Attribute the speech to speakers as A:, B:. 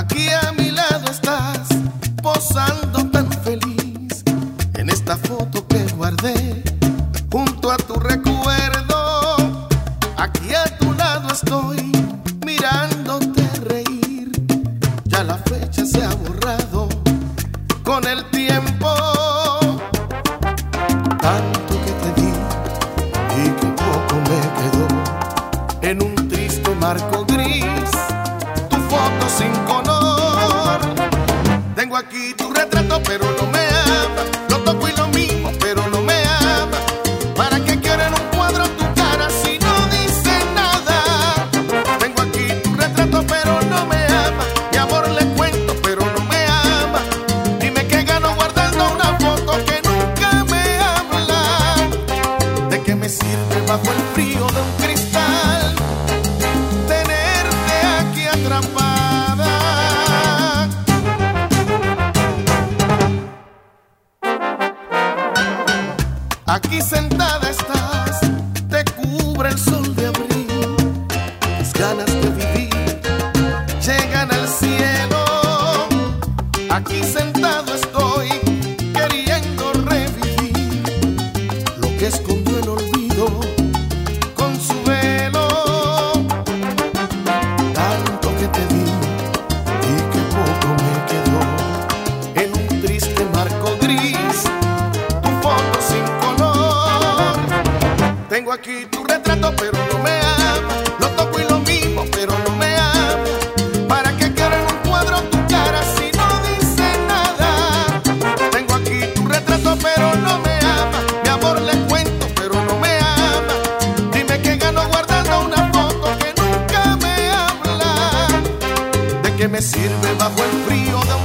A: Aquí a mi lado estás, posando tan feliz en esta foto que guardé junto a tu recuerdo. Aquí a tu lado estoy, mirándote reír. Ya la fecha se ha borrado con el tiempo. Tanto que te di y que poco me quedó en un triste marco gris, tu foto sin color. Tengo aquí tu retrato pero no me ama, lo toco y lo mimo pero no me ama. ¿Para qué quiero en un cuadro tu cara si no dice nada? Tengo aquí tu retrato pero no me ama, mi amor le cuento pero no me ama. Dime qué gano guardando una foto que nunca me habla. ¿De qué me sirve bajo el frío de un cristal tenerte aquí atrapada? Aquí sentada estás, te cubre el sol de abril. Mis ganas de vivir llegan al cielo. Aquí sentado estoy, queriendo revivir lo que escondió el olvido con su velo. Tanto que te di y que poco me quedó en un triste marco gris, tu foto sin color. Tengo aquí tu retrato pero no me ama, lo toco y lo mimo pero no me ama. ¿Para qué quiero en un cuadro tu cara si no dice nada? Tengo aquí tu retrato pero no me ama, mi amor le cuento pero no me ama. Dime qué gano guardando una foto que nunca me habla. ¿De qué me sirve bajo el frío de